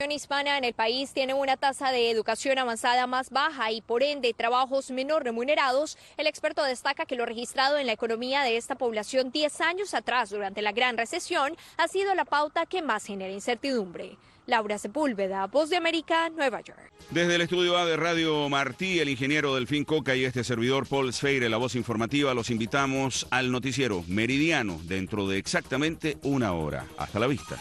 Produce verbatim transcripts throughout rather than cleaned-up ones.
Hispana en el país tiene una tasa de educación avanzada más baja y por ende trabajos menos remunerados. El experto destaca que lo registrado en la economía de esta población diez años atrás durante la gran recesión ha sido la pauta que más genera incertidumbre. Laura Sepúlveda, Voz de América, Nueva York. Desde el estudio A de Radio Martí, el ingeniero Delfín Coca y este servidor Paul Sfeire, la voz informativa, los invitamos al noticiero Meridiano dentro de exactamente una hora. Hasta la vista.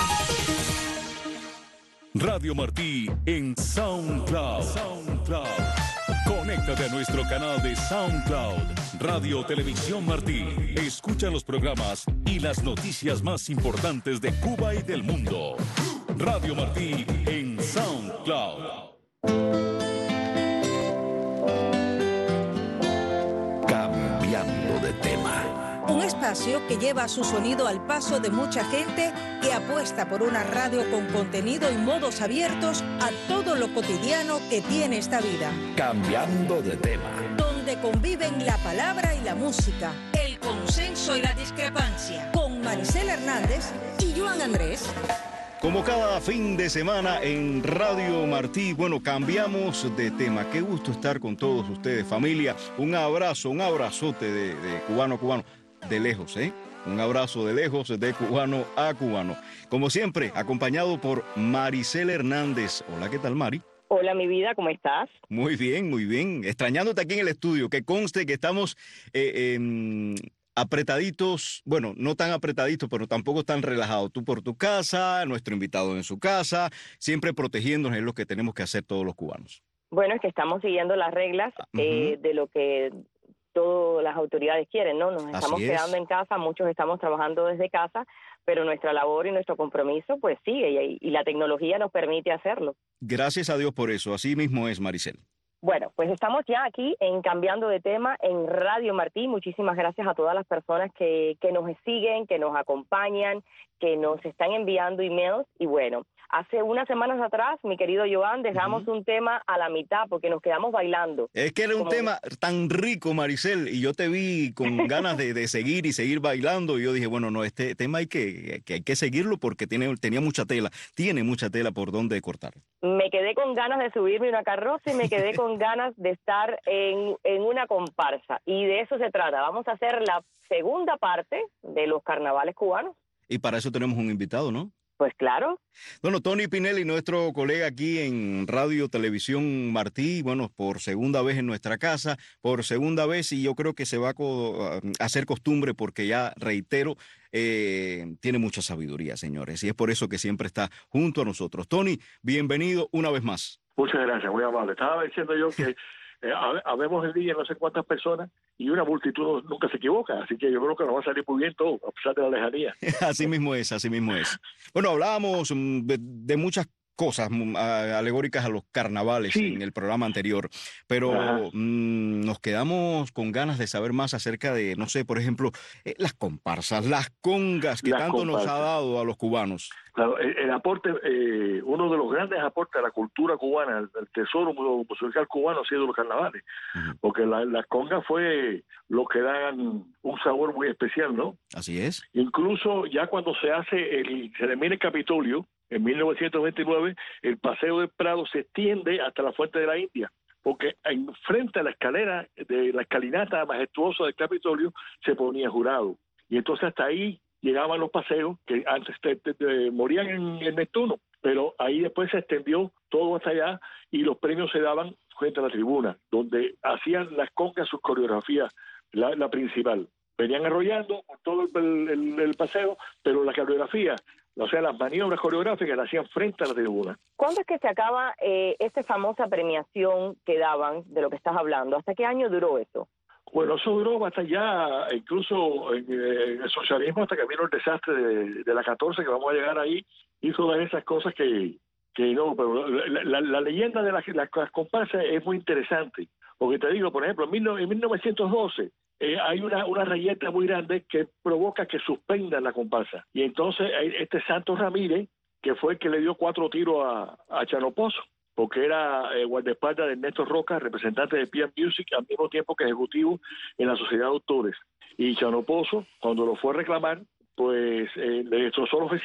Radio Martí en SoundCloud. SoundCloud. Conéctate a nuestro canal de SoundCloud. Radio Televisión Martí. Escucha los programas y las noticias más importantes de Cuba y del mundo. Radio Martí en SoundCloud. Cambiando de tema. Un espacio que lleva su sonido al paso de mucha gente que apuesta por una radio con contenido y modos abiertos a todo lo cotidiano que tiene esta vida. Cambiando de tema. Donde conviven la palabra y la música, el consenso y la discrepancia. Con Maricela Hernández y Joan Andrés. Como cada fin de semana en Radio Martí, bueno, cambiamos de tema. Qué gusto estar con todos ustedes, familia. Un abrazo, un abrazote de, de cubano a cubano. De lejos, ¿eh? Un abrazo de lejos, de cubano a cubano. Como siempre, acompañado por Maricela Hernández. Hola, ¿qué tal, Mari? Hola, mi vida, ¿cómo estás? Muy bien, muy bien. Extrañándote aquí en el estudio. Que conste que estamos eh, eh, apretaditos, bueno, no tan apretaditos, pero tampoco tan relajados. Tú por tu casa, nuestro invitado en su casa, siempre protegiéndonos es lo que tenemos que hacer todos los cubanos. Bueno, es que estamos siguiendo las reglas eh, uh-huh. de lo que todas las autoridades quieren, ¿no? Nos estamos quedando en casa, muchos estamos trabajando desde casa, pero nuestra labor y nuestro compromiso pues sigue y, y la tecnología nos permite hacerlo. Gracias a Dios por eso, así mismo es, Maricel. Bueno, pues estamos ya aquí en Cambiando de Tema en Radio Martí. Muchísimas gracias a todas las personas que, que nos siguen, que nos acompañan, que nos están enviando emails. Y bueno, hace unas semanas atrás, mi querido Joan, dejamos uh-huh. un tema a la mitad porque nos quedamos bailando. Es que era un Como... tema tan rico, Maricel, y yo te vi con ganas de, de seguir y seguir bailando. Y yo dije, bueno, no, este tema hay que, que, hay que seguirlo porque tiene, tenía mucha tela, tiene mucha tela por donde cortar. Me quedé con ganas de subirme a una carroza y me quedé con ganas de estar en, en una comparsa. Y de eso se trata. Vamos a hacer la segunda parte de los carnavales cubanos. Y para eso tenemos un invitado, ¿no? Pues claro. Bueno, Tony Pinelli, nuestro colega aquí en Radio Televisión Martí, bueno, por segunda vez en nuestra casa, por segunda vez, y yo creo que se va a, co- a hacer costumbre porque ya, reitero, eh, tiene mucha sabiduría, señores, y es por eso que siempre está junto a nosotros. Tony, bienvenido una vez más. Muchas gracias, muy amable. Estaba diciendo yo que eh, habemos el día no sé cuántas personas y una multitud nunca se equivoca, así que yo creo que nos va a salir muy bien todo, a pesar de la lejanía. Así mismo es, así mismo es. Bueno, hablábamos de, de muchas cosas alegóricas a los carnavales sí. en el programa anterior, pero mmm, nos quedamos con ganas de saber más acerca de, no sé, por ejemplo, eh, las comparsas, las congas que las tanto comparsas. Nos ha dado a los cubanos. Claro, el, el aporte, eh, uno de los grandes aportes a la cultura cubana, el, el tesoro musical cubano ha sido los carnavales, uh-huh. porque las la congas fue lo que dan un sabor muy especial, ¿no? Así es. Incluso ya cuando se hace el, se termina el Capitolio, en mil novecientos veintinueve, el Paseo del Prado se extiende hasta la Fuente de la India, porque enfrente a la escalera de la escalinata majestuosa del Capitolio se ponía jurado. Y entonces hasta ahí llegaban los paseos, que antes te, te, te, morían en el Neptuno, pero ahí después se extendió todo hasta allá y los premios se daban frente a la tribuna, donde hacían las congas sus coreografías, la, la principal. Venían arrollando por todo el, el, el paseo, pero la coreografía, o sea, las maniobras coreográficas las hacían frente a la tribuna. ¿Cuándo es que se acaba eh, esta famosa premiación que daban, de lo que estás hablando? ¿Hasta qué año duró eso? Bueno, eso duró hasta ya, incluso en, en el socialismo, hasta que vino el desastre de, de la catorce, que vamos a llegar ahí, y todas esas cosas que, que no, pero la, la, la leyenda de las, las, las comparsas es muy interesante, porque te digo, por ejemplo, en, mil, en mil novecientos doce, Eh, hay una, una reyerta muy grande que provoca que suspendan la comparsa. Y entonces este Santos Ramírez, que fue el que le dio cuatro tiros a, a Chano Pozo, porque era eh, guardaespaldas de Ernesto Roca, representante de P and Music, al mismo tiempo que ejecutivo en la Sociedad de Autores. Y Chano Pozo, cuando lo fue a reclamar, pues eh, le destrozó la oficina.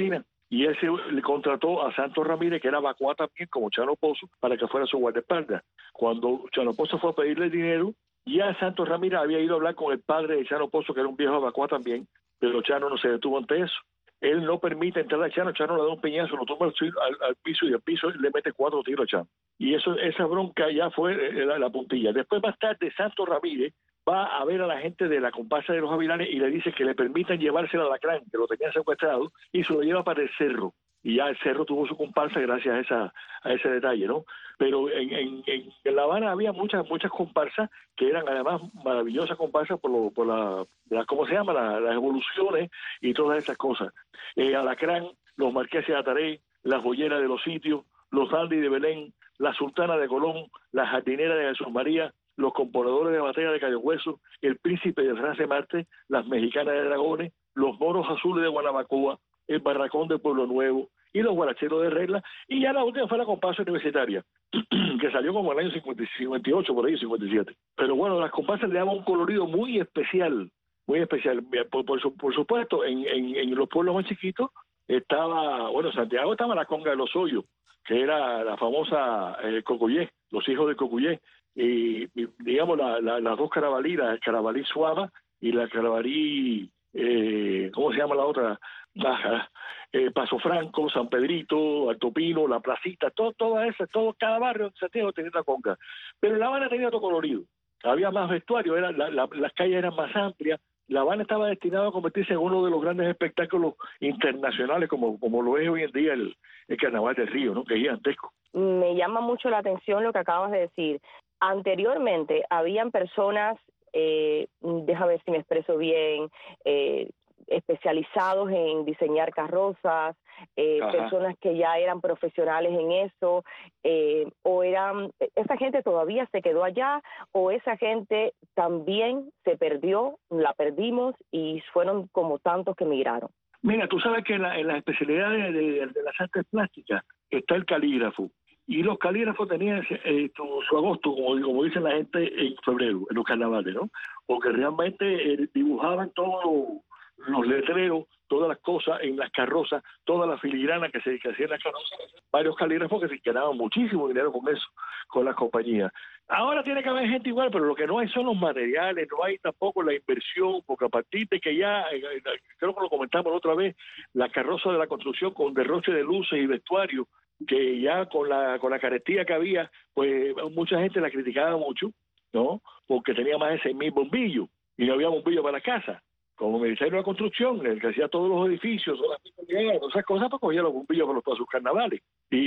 y él se, le contrató a Santos Ramírez, que era Bacoa también, como Chano Pozo, para que fuera su guardaespaldas. Cuando Chano Pozo fue a pedirle dinero, ya Santos Ramírez había ido a hablar con el padre de Chano Pozo, que era un viejo Bacoa también, pero Chano no se detuvo ante eso. Él no permite entrar a Chano, Chano le da un peñazo, lo toma al, al, al piso y al piso le mete cuatro tiros a Chano. Y eso, esa bronca ya fue la, la puntilla. Después, más tarde, Santos Ramírez va a ver a la gente de la comparsa de los Gavilanes y le dice que le permitan llevárselo a Alacrán, que lo tenían secuestrado, y se lo lleva para el Cerro. Y ya el Cerro tuvo su comparsa gracias a esa a ese detalle, ¿no? Pero en, en, en La Habana había muchas muchas comparsas que eran además maravillosas comparsas por, lo, por la, la, ¿cómo se llama? La, las evoluciones y todas esas cosas. Eh, Alacrán, los Marqueses de Ataré, las Joyeras de los Sitios, los Dandy de Belén, la Sultana de Colón, la Jardinera de Jesús María, los Componedores de Batalla de Cayo Hueso, el Príncipe de France Marte, las Mexicanas de Dragones, los Moros Azules de Guanabacoa, el Barracón de Pueblo Nuevo y los Guaracheros de Regla, y ya la última fue la comparsa universitaria, que salió como en el año cincuenta, cincuenta y ocho, por ahí, cincuenta y siete. Pero bueno, las comparsas le daban un colorido muy especial, muy especial. Por, por, por supuesto, en, en, en los pueblos más chiquitos estaba, bueno, Santiago estaba la Conga de los Hoyos, que era la famosa eh, Cocuyé, los hijos de Cocuyé, y, y digamos la, la, las dos carabalí, la carabalí Suaba y la carabalí, eh, ¿cómo se llama la otra? Baja, eh, Paso Franco, San Pedrito, Alto Pino, La Placita, todo, toda esa, todo, cada barrio de Santiago tenía una conga. Pero La Habana tenía otro colorido, había más vestuario, era, la, la, las calles eran más amplias. La Habana estaba destinada a convertirse en uno de los grandes espectáculos internacionales, como, como lo es hoy en día el, el Carnaval del Río, ¿no? Que es gigantesco. Me llama mucho la atención lo que acabas de decir. Anteriormente habían personas, eh, déjame ver si me expreso bien, eh, especializados en diseñar carrozas, eh, personas que ya eran profesionales en eso, eh, o eran, esa gente todavía se quedó allá, o esa gente también se perdió, la perdimos y fueron como tantos que emigraron. Mira, tú sabes que en, la, en las especialidades de, de las artes plásticas está el calígrafo, y los calígrafos tenían eh, su, su agosto, como, como dicen la gente, en febrero, en los carnavales, ¿no? Porque realmente eh, dibujaban todo los letreros, todas las cosas en las carrozas, toda la filigrana que se que hacía en las carrozas, varios calígrafos que se ganaban muchísimo dinero con eso, con las compañías. Ahora tiene que haber gente igual, pero lo que no hay son los materiales, no hay tampoco la inversión, porque a partir de que ya, creo que lo comentamos otra vez, la carroza de la construcción con derroche de luces y vestuario, que ya con la con la carestía que había, pues mucha gente la criticaba mucho, ¿no? Porque tenía más de seis mil bombillos y no había bombillos para la casa. Como Ministerio de la Construcción, el que hacía todos los edificios, todas las esas cosas, pues cogía los bombillos para, para sus carnavales.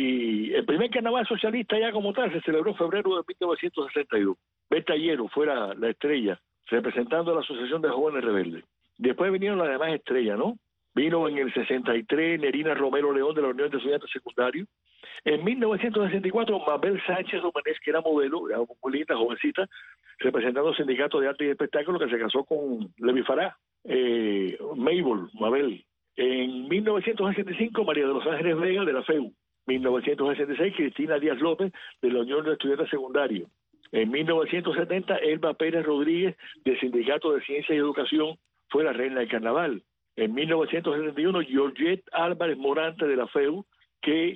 Y el primer carnaval socialista ya como tal se celebró en febrero de mil novecientos sesenta y dos. Berta Hierro fue la, la estrella, representando a la Asociación de Jóvenes Rebeldes. Después vinieron las demás estrellas, ¿no? Vino en el sesenta y tres Nerina Romero León de la Unión de Estudiantes Secundarios. En mil novecientos sesenta y cuatro, Mabel Sánchez Domenech, que era modelo, era muy linda, jovencita, representando el Sindicato de Arte y Espectáculo, que se casó con Levi Farah. Eh, Mabel, Mabel. En mil novecientos sesenta y cinco, María de los Ángeles Vega, de la F E U. mil novecientos sesenta y seis, Cristina Díaz López, de la Unión de Estudiantes Secundarios. En mil novecientos setenta, Elba Pérez Rodríguez, del Sindicato de Ciencia y Educación, fue la reina del carnaval. En mil novecientos setenta y uno, Georgette Álvarez Morante, de la F E U, que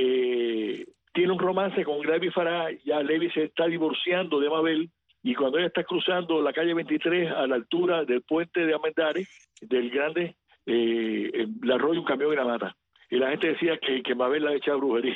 eh, tiene un romance con Levi Farah. Ya Levi se está divorciando de Mabel, y cuando ella está cruzando la calle veintitrés a la altura del puente de Amendares, del grande, eh, le arrolla un camión y la mata. Y la gente decía que, que Mabel la echaba brujería.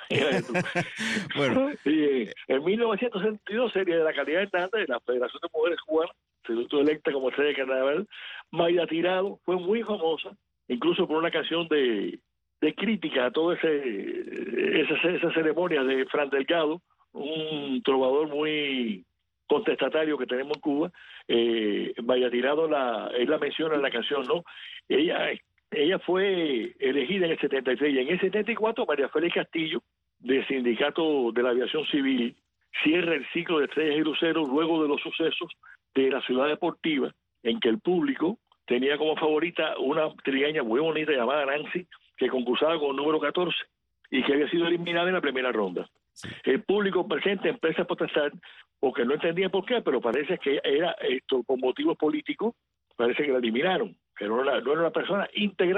Bueno. Y, eh, en mil novecientos setenta y dos, serie de la calidad de de la Federación de Mujeres Cubanas, se resultó electa como estrella de carnaval. Mayra Tirado fue muy famosa, incluso por una canción de, de crítica a toda ese, esa, esa ceremonia de Fran Delgado, un trovador muy contestatario que tenemos en Cuba. eh, Mayra Tirado la, él la menciona en la canción, ¿no? Ella ella fue elegida en el setenta y tres, y en el setenta y cuatro María Félix Castillo, del Sindicato de la Aviación Civil, cierra el ciclo de estrellas y luceros luego de los sucesos de la Ciudad Deportiva, en que el público tenía como favorita una trigueña muy bonita llamada Nancy, que concursaba con el número catorce y que había sido eliminada en la primera ronda. Sí. El público presente empieza a protestar porque no entendía por qué, pero parece que era esto con motivos políticos, parece que la eliminaron, que no era, no era una persona integrada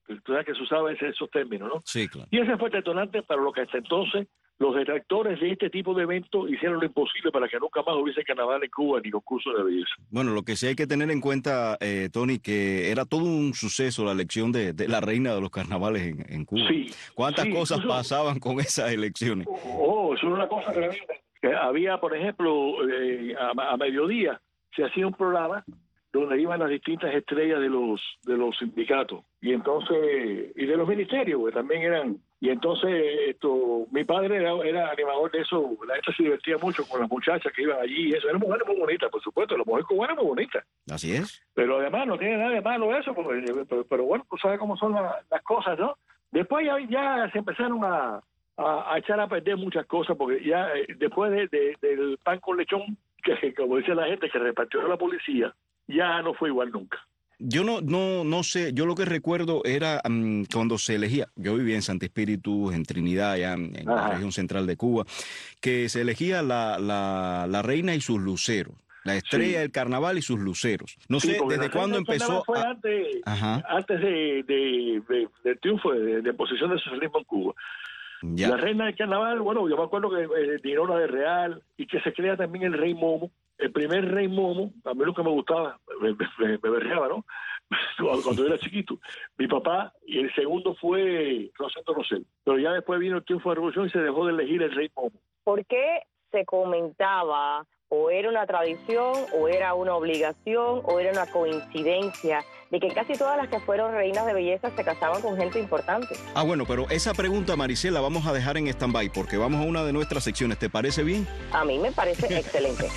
Tú sabes que se usaba ese, esos términos, ¿no? Sí, claro. Y ese fue el detonante para lo que hasta entonces los detractores de este tipo de eventos hicieron lo imposible para que nunca más hubiese carnaval en Cuba ni concurso de belleza. Bueno, lo que sí hay que tener en cuenta, eh, Tony, que era todo un suceso la elección de, de la reina de los carnavales en, en Cuba. Sí. ¿Cuántas sí, cosas eso, pasaban con esas elecciones? Oh, eso era una cosa tremenda. Que había, por ejemplo, eh, a, a mediodía se hacía un programa donde iban las distintas estrellas de los de los sindicatos y entonces y de los ministerios, que también eran. Y entonces esto mi padre era, era animador de eso. La gente se divertía mucho con las muchachas que iban allí y eso. Eran mujeres muy bonitas, por supuesto, las mujeres cubanas muy bonitas. Así es. Pero además no tiene nada de malo eso, porque, pero, pero bueno, tú sabes cómo son la, las cosas, ¿no? Después ya, ya se empezaron a, a, a echar a perder muchas cosas, porque ya eh, después de, de, del pan con lechón, que como dice la gente, que repartió la policía, ya no fue igual nunca. Yo no, no, no sé, yo lo que recuerdo era um, cuando se elegía, yo vivía en Santo Espíritu, en Trinidad, allá en, en la región central de Cuba, que se elegía la, la, la reina y sus luceros, la estrella sí. del carnaval y sus luceros. No sí, sé desde cuándo empezó. Fue a... antes, antes de, de, de, del triunfo de, de posición del socialismo en Cuba. Ya. La reina del carnaval, bueno, yo me acuerdo que eh, Dinora de Real y que se crea también el rey Momo. El primer rey Momo, a mí nunca me gustaba, me, me, me berreaba, ¿no? Cuando yo era chiquito. Mi papá, y el segundo fue Rosendo Rosell. Pero ya después vino el triunfo de la revolución y se dejó de elegir el rey Momo. ¿Por qué se comentaba, o era una tradición, o era una obligación, o era una coincidencia, de que casi todas las que fueron reinas de belleza se casaban con gente importante? Ah, bueno, pero esa pregunta, Maricel, la vamos a dejar en stand-by porque vamos a una de nuestras secciones. ¿Te parece bien? A mí me parece excelente.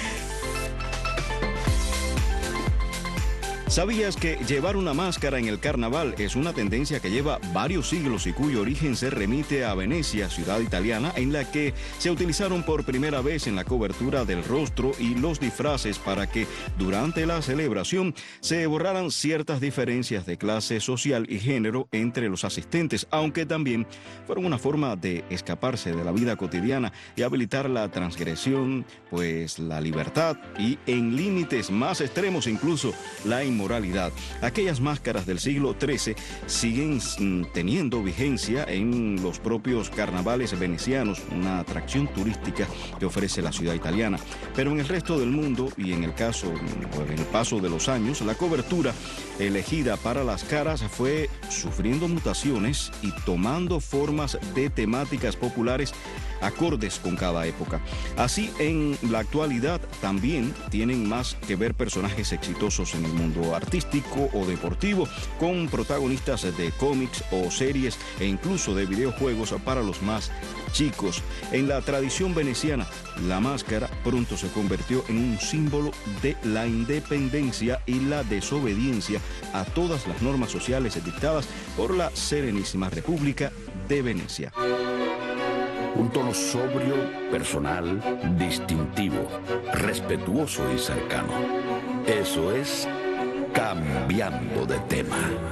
¿Sabías que llevar una máscara en el carnaval es una tendencia que lleva varios siglos y cuyo origen se remite a Venecia, ciudad italiana, en la que se utilizaron por primera vez en la cobertura del rostro y los disfraces para que durante la celebración se borraran ciertas diferencias de clase social y género entre los asistentes, aunque también fueron una forma de escaparse de la vida cotidiana y habilitar la transgresión, pues la libertad y en límites más extremos incluso la inmoralidad. Moralidad. Aquellas máscaras del siglo trece siguen teniendo vigencia en los propios carnavales venecianos, una atracción turística que ofrece la ciudad italiana. Pero en el resto del mundo y en el caso, en el paso de los años, la cobertura elegida para las caras fue sufriendo mutaciones y tomando formas de temáticas populares acordes con cada época. Así, en la actualidad también tienen más que ver personajes exitosos en el mundo artístico o deportivo, con protagonistas de cómics o series e incluso de videojuegos para los más chicos. En la tradición veneciana, la máscara pronto se convirtió en un símbolo de la independencia y la desobediencia a todas las normas sociales dictadas por la Serenísima República de Venecia. Un tono sobrio, personal, distintivo, respetuoso y cercano. Eso es Cambiando de Tema.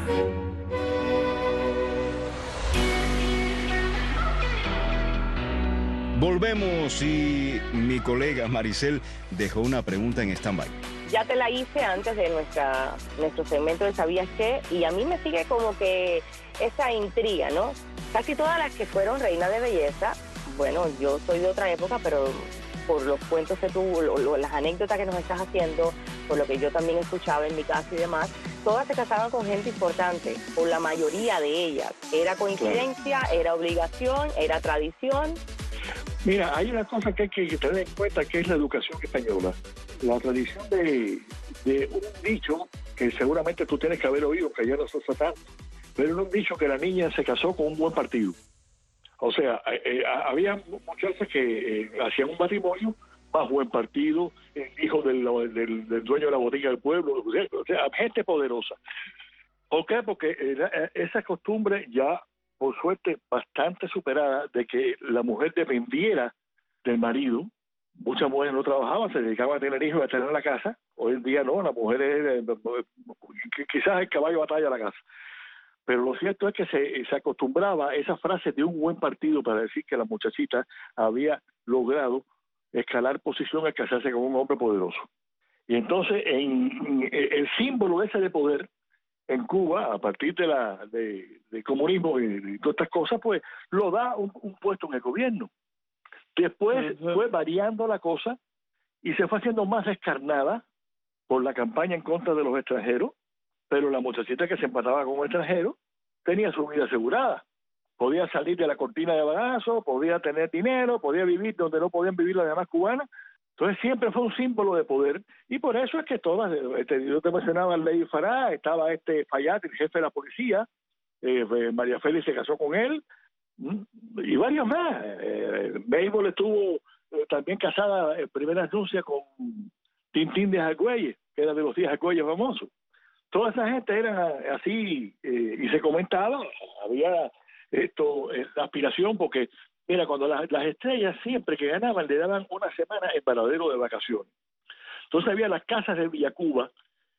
Volvemos y mi colega Maricel dejó una pregunta en stand-by. Ya te la hice antes de nuestra nuestro segmento de ¿Sabías qué? Y a mí me sigue como que esa intriga, ¿no? Casi todas las que fueron reinas de belleza, bueno, yo soy de otra época, pero por los cuentos que tú, lo, lo, las anécdotas que nos estás haciendo, por lo que yo también escuchaba en mi casa y demás, todas se casaban con gente importante, o la mayoría de ellas. ¿Era coincidencia, era obligación, era tradición? Mira, hay una cosa que hay que tener en cuenta, que es la educación española. La tradición de, de un dicho que seguramente tú tienes que haber oído, que ya no se usa tanto, pero era un dicho que la niña se casó con un buen partido. O sea, eh, había muchachas que eh, hacían un matrimonio más buen partido, eh, hijo del, del, del dueño de la botica del pueblo, o sea, o sea gente poderosa. ¿Por qué? Porque eh, esa costumbre ya, por suerte, bastante superada, de que la mujer dependiera del marido. Muchas mujeres no trabajaban, se dedicaban a tener hijos y a tener la casa. Hoy en día no, la mujer es eh, quizás el caballo de batalla de la casa. Pero lo cierto es que se, se acostumbraba a esa frase de un buen partido para decir que la muchachita había logrado escalar posición al casarse con un hombre poderoso. Y entonces en, en, el símbolo ese de poder en Cuba, a partir de la de, de comunismo y, y todas estas cosas, pues lo da un, un puesto en el gobierno. Después uh-huh. fue variando la cosa y se fue haciendo más descarnada por la campaña en contra de los extranjeros, pero la muchachita que se empataba con un extranjero tenía su vida asegurada. Podía salir de la cortina de bagazo, podía tener dinero, podía vivir donde no podían vivir las demás cubanas. Entonces siempre fue un símbolo de poder, y por eso es que todas, este, yo te mencionaba el Ley Farah, estaba este Fayad, el jefe de la policía, eh, María Félix se casó con él, y varios más. Eh, Mabel estuvo eh, también casada en primera anuncia con Tintín de Argüelles, que era de los diez Argüelles famosos. Toda esa gente era así, eh, y se comentaba, había esto, eh, la aspiración, porque mira, cuando las, las estrellas siempre que ganaban le daban una semana en Varadero de vacaciones. Entonces había las casas de Villacuba,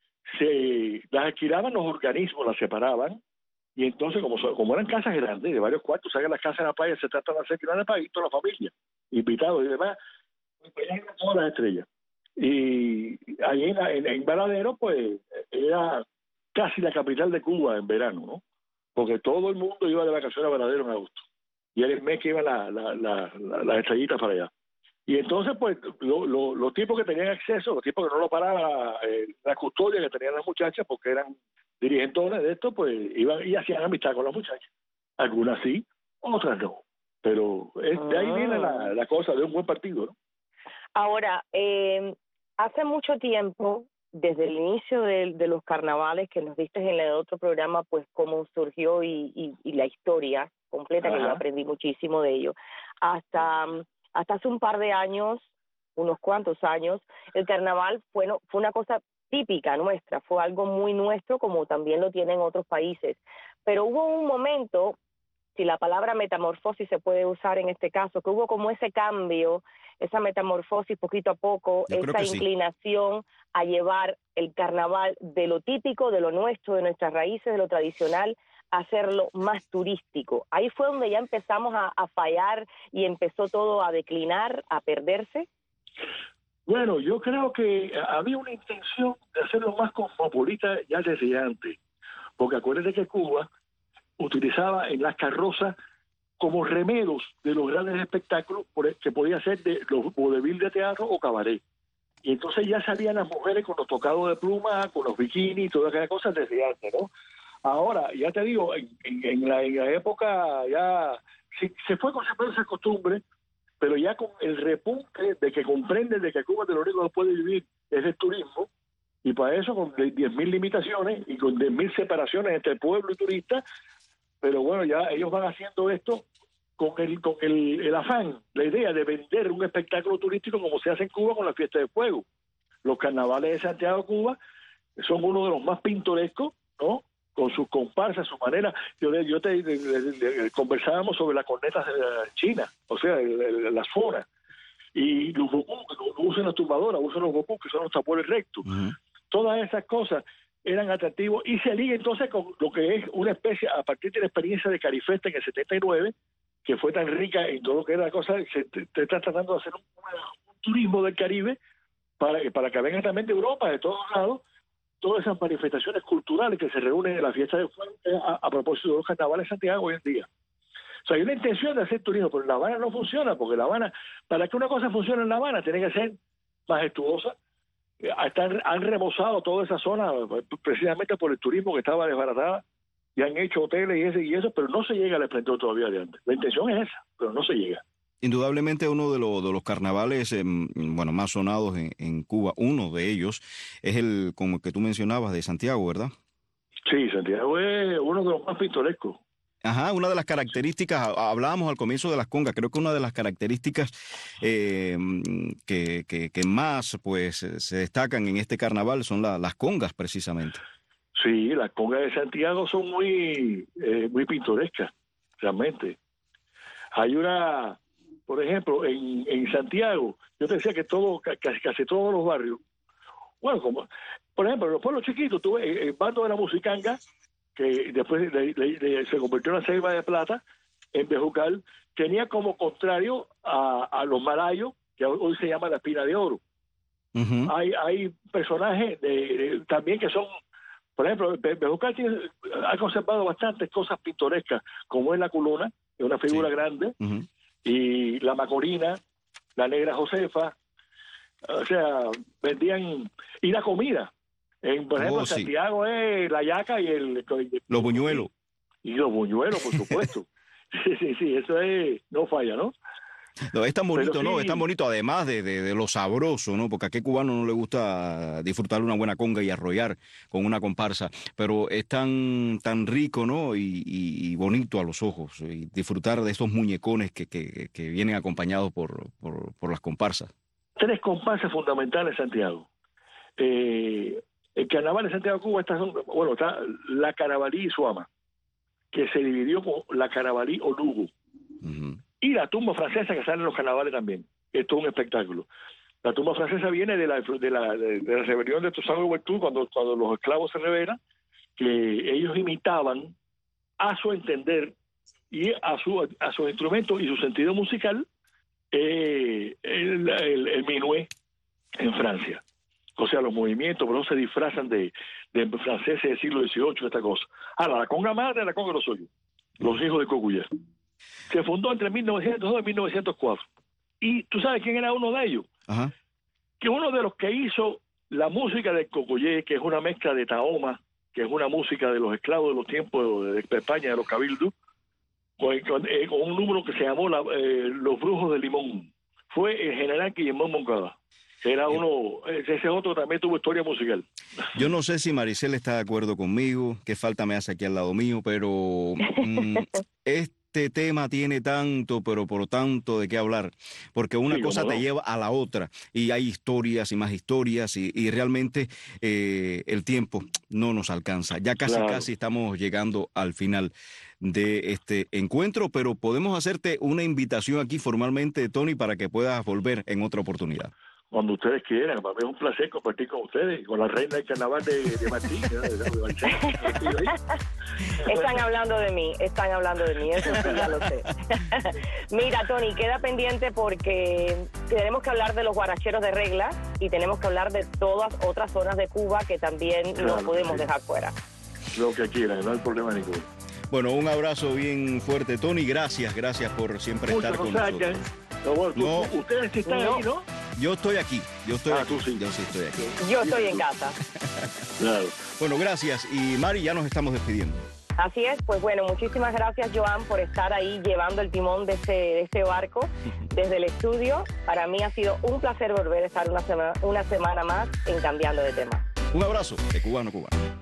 se las alquilaban los organismos, las separaban, y entonces como, como eran casas grandes, de varios cuartos, sacan las casas en la playa, se tratan de hacer grandes para ir toda la familia, invitados y demás, pues eran todas las estrellas. Y ahí en, en, en Varadero, pues, era casi la capital de Cuba en verano, ¿no? Porque todo el mundo iba de vacaciones a Varadero en agosto. Y era el mes que iban la, la, la, la, las estrellitas para allá. Y entonces, pues, lo, lo, los tipos que tenían acceso, los tipos que no lo paraba eh, la custodia que tenían las muchachas, porque eran dirigentones de esto, pues, iban y hacían amistad con las muchachas. Algunas sí, otras no. Pero es, de ahí viene la, la cosa de un buen partido, ¿no? Ahora, eh, hace mucho tiempo, desde el inicio de, de los carnavales que nos diste en el otro programa, pues cómo surgió y, y, y la historia completa, Ajá. que yo aprendí muchísimo de ello, hasta, hasta hace un par de años, unos cuantos años, el carnaval fue, no, fue una cosa típica nuestra, fue algo muy nuestro, como también lo tienen otros países. Pero hubo un momento, si la palabra metamorfosis se puede usar en este caso, que hubo como ese cambio, esa metamorfosis poquito a poco, esa inclinación sí. a llevar el carnaval de lo típico, de lo nuestro, de nuestras raíces, de lo tradicional, a hacerlo más turístico. Ahí fue donde ya empezamos a, a fallar y empezó todo a declinar, a perderse. Bueno, yo creo que había una intención de hacerlo más cosmopolita ya desde antes, porque acuérdate que Cuba utilizaba en las carrozas como remeros de los grandes espectáculos que podía ser de los vodevil de teatro o cabaret. Y entonces ya salían las mujeres con los tocados de pluma, con los bikinis y todas aquellas cosas desde antes, ¿no? Ahora, ya te digo, en, en, en, la, en la época ya se, se fue conservando esa costumbre, pero ya con el repunte de que comprenden de que Cuba de lo único que puede vivir es el turismo, y para eso con diez mil limitaciones y con diez mil separaciones entre pueblo y turista. Pero bueno, ya ellos van haciendo esto con el con el, el afán, la idea de vender un espectáculo turístico como se hace en Cuba con la fiesta de fuego. Los carnavales de Santiago, Cuba, son uno de los más pintorescos, ¿no? Con sus comparsas, su manera. Yo, yo te de, de, de, conversábamos sobre las cornetas de China, o sea, de, de, de las fonas. Y los bocú, que no usan las tumbadoras, usan los bocú, que son los tambores rectos. Uh-huh. Todas esas cosas eran atractivos y se liga entonces con lo que es una especie, a partir de la experiencia de Carifesta en el setenta y nueve, que fue tan rica en todo lo que era la cosa, se te está tratando de hacer un, un, un turismo del Caribe para, para que vengan también de Europa, de todos lados, todas esas manifestaciones culturales que se reúnen en la fiesta de fuego a, a propósito de los carnavales de Santiago hoy en día. O sea, hay una intención de hacer turismo, pero en La Habana no funciona, porque La Habana, para que una cosa funcione en La Habana, tiene que ser majestuosa. Están, han remozado toda esa zona precisamente por el turismo que estaba desbaratada y han hecho hoteles y eso, y eso, pero no se llega al esplendor todavía de antes. La intención es esa, pero no se llega. Indudablemente uno de, lo, de los carnavales eh, bueno, más sonados en, en Cuba, uno de ellos es el, como el que tú mencionabas, de Santiago, ¿verdad? Sí, Santiago es uno de los más pintorescos. Ajá, una de las características, hablábamos al comienzo de las congas, creo que una de las características eh, que, que, que más pues se destacan en este carnaval son la, las congas, precisamente. Sí, las congas de Santiago son muy, eh, muy pintorescas, realmente. Hay una, por ejemplo, en, en Santiago, yo te decía que todo, casi, casi todos los barrios, bueno, como, por ejemplo, en los pueblos chiquitos, tú ves el bando de la Musicanga, que después le, le, le, se convirtió en la Ceiba de Plata, en Bejucal, tenía como contrario a, a los malayos, que hoy se llama la Espina de Oro. Uh-huh. Hay, hay personajes de, de, también que son Por ejemplo, Bejucal tiene, ha conservado bastantes cosas pintorescas, como es la culona, es una figura sí. grande, uh-huh. y la Macorina, la Negra Josefa, o sea, vendían, y la comida. En, por ejemplo, oh, sí. Santiago es la yaca y el... Los buñuelos. Y, y los buñuelos, por supuesto. sí, sí, sí, eso es, no falla, ¿no? No, es tan bonito, sí, ¿no? Es tan bonito, además de, de, de lo sabroso, ¿no? Porque a qué cubano no le gusta disfrutar una buena conga y arrollar con una comparsa, pero es tan, tan rico, ¿no? Y, y, y bonito a los ojos, y disfrutar de estos muñecones que, que, que vienen acompañados por, por, por las comparsas. Tres comparsas fundamentales, Santiago. Eh, el carnaval de Santiago de Cuba está, bueno, está la Carabalí y Suama, que se dividió con la Carabalí o Lugo. Uh-huh. Y la tumba francesa que sale en los carnavales también. Esto es un espectáculo. La tumba francesa viene de la de la, de, de la rebelión de Toussaint Louverture, cuando, cuando los esclavos se rebelan, que ellos imitaban a su entender y a su a su instrumento y su sentido musical eh, el, el, el minuet en Francia. O sea, los movimientos, pero no se disfrazan de, de franceses del siglo dieciocho, esta cosa. Ahora, la conga madre, la conga de los hoyos, los hijos de Cocuyá. Se fundó entre mil novecientos dos y mil novecientos cuatro. Y tú sabes quién era uno de ellos. Ajá. Que uno de los que hizo la música del cocoyé, que es una mezcla de taoma, que es una música de los esclavos de los tiempos de, de España, de los cabildos, con, con, eh, con un número que se llamó la, eh, Los Brujos de Limón. Fue el general Guillermo Moncada. Era uno, ese otro también tuvo historia musical. Yo no sé si Maricel está de acuerdo conmigo, qué falta me hace aquí al lado mío, pero mm, este tema tiene tanto, pero por tanto de qué hablar, porque una sí, cosa te no. lleva a la otra, y hay historias y más historias, y, y realmente eh, el tiempo no nos alcanza. Ya casi, claro. casi estamos llegando al final de este encuentro, pero podemos hacerte una invitación aquí formalmente, Tony, para que puedas volver en otra oportunidad. Cuando ustedes quieran, para mí es un placer compartir con ustedes, con la reina del carnaval de, de Martín. Están hablando de mí, están hablando de mí, eso sí ya lo sé. Mira, Tony, queda pendiente porque tenemos que hablar de los guaracheros de regla y tenemos que hablar de todas otras zonas de Cuba que también claro, no podemos sí. dejar fuera. Lo que quieran, no hay problema ninguno. Bueno, un abrazo bien fuerte, Tony. Gracias, gracias por siempre Muchas estar con nosotros. No, bueno, tú, no. Tú, ustedes sí están no. ahí, ¿no? Yo estoy aquí, yo estoy ah, aquí. Tú sí. Yo sí estoy aquí. Yo estoy en casa. Claro. Bueno, gracias. Y Mari, ya nos estamos despidiendo. Así es, pues bueno, muchísimas gracias, Joan, por estar ahí llevando el timón de este, de este barco desde el estudio. Para mí ha sido un placer volver a estar una semana, una semana más en Cambiando de Tema. Un abrazo de Cubano Cubano.